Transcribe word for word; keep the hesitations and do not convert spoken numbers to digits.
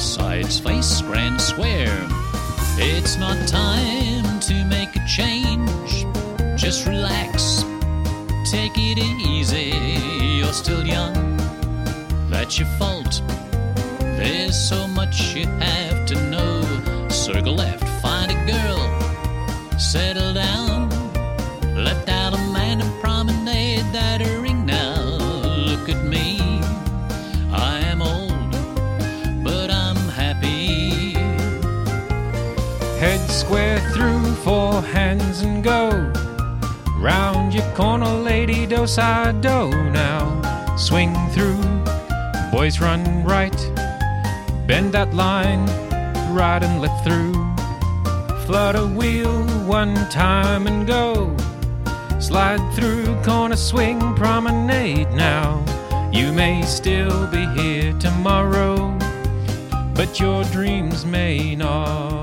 sides face, grand square. It's not time to make a change. Just relax, take it easy. You're still young, that's your fault. There's so much you have to know. Circle left, find a girl, settle down. Left out a man and promenade that ring now. Look at me, I am old, but I'm happy. Head square through, four hands and go. Round your corner, lady, do side do now. Swing through, boys run right. Bend that line, right and left through. Flutter wheel one time and go. Slide through, corner swing, promenade now. You may still be here tomorrow, but your dreams may not.